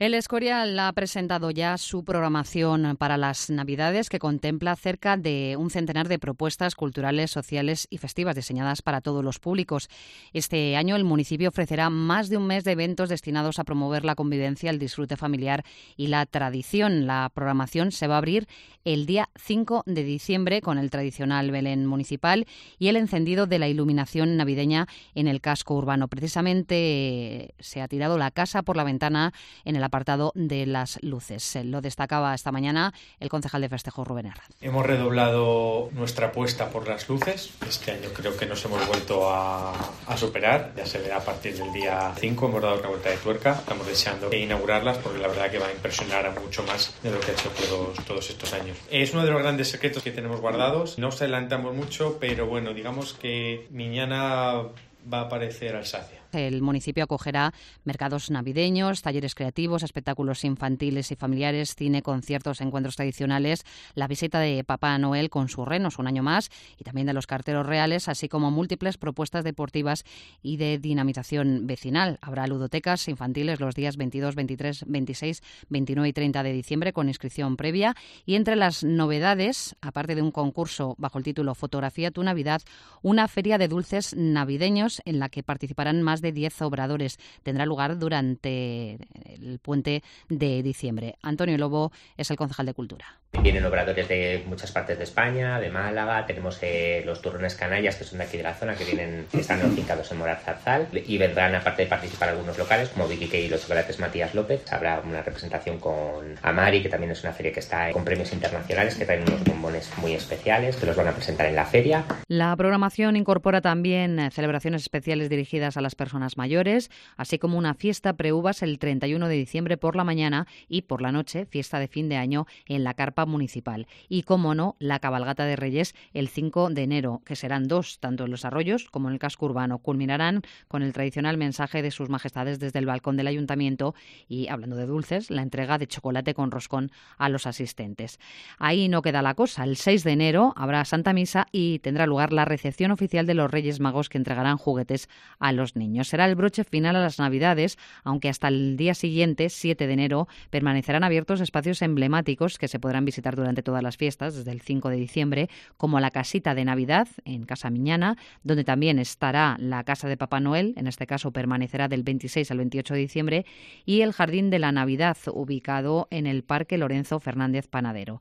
El Escorial ha presentado ya su programación para las Navidades, que contempla cerca de un centenar de propuestas culturales, sociales y festivas diseñadas para todos los públicos. Este año el municipio ofrecerá más de un mes de eventos destinados a promover la convivencia, el disfrute familiar y la tradición. La programación se va a abrir el día 5 de diciembre con el tradicional Belén municipal y el encendido de la iluminación navideña en el casco urbano. Precisamente se ha tirado la casa por la ventana en el apartado de las luces. Lo destacaba esta mañana el concejal de festejos, Rubén Herrán. Hemos redoblado nuestra apuesta por las luces. Este año creo que nos hemos vuelto a superar. Ya se verá a partir del día 5. Hemos dado una vuelta de tuerca. Estamos deseando inaugurarlas porque la verdad que va a impresionar a mucho más de lo que ha hecho todos estos años. Es uno de los grandes secretos que tenemos guardados. No os adelantamos mucho, pero bueno, digamos que mañana va a aparecer Alsacia. El municipio acogerá mercados navideños, talleres creativos, espectáculos infantiles y familiares, cine, conciertos, encuentros tradicionales, la visita de Papá Noel con sus renos un año más y también de los carteros reales, así como múltiples propuestas deportivas y de dinamización vecinal. Habrá ludotecas infantiles los días 22, 23, 26, 29 y 30 de diciembre con inscripción previa. Y entre las novedades, aparte de un concurso bajo el título Fotografía tu Navidad, una feria de dulces navideños en la que participarán más de 10 obradores. Tendrá lugar durante el puente de diciembre. Antonio Lobo es el concejal de Cultura. Vienen obradores de muchas partes de España, de Málaga, tenemos los turrones canallas que son de aquí de la zona, que están ubicados en Morat Zarzal, y vendrán, aparte de participar, algunos locales como Vicky Kay y los chocolates Matías López. Habrá una representación con Amari, que también es una feria que está con premios internacionales, que traen unos bombones muy especiales que los van a presentar en la feria. La programación incorpora también celebraciones especiales dirigidas a las personas mayores, así como una fiesta preuvas el 31 de diciembre por la mañana y por la noche, fiesta de fin de año en la carpa municipal. Y, como no, la cabalgata de Reyes el 5 de enero, que serán dos, tanto en los arroyos como en el casco urbano. Culminarán con el tradicional mensaje de sus majestades desde el balcón del ayuntamiento y, hablando de dulces, la entrega de chocolate con roscón a los asistentes. Ahí no queda la cosa. El 6 de enero habrá Santa Misa y tendrá lugar la recepción oficial de los Reyes Magos, que entregarán juguetes a los niños. Será el broche final a las Navidades, aunque hasta el día siguiente, 7 de enero, permanecerán abiertos espacios emblemáticos que se podrán visitar durante todas las fiestas, desde el 5 de diciembre, como la casita de Navidad en Casa Miñana, donde también estará la casa de Papá Noel, en este caso permanecerá del 26 al 28 de diciembre, y el Jardín de la Navidad, ubicado en el Parque Lorenzo Fernández Panadero.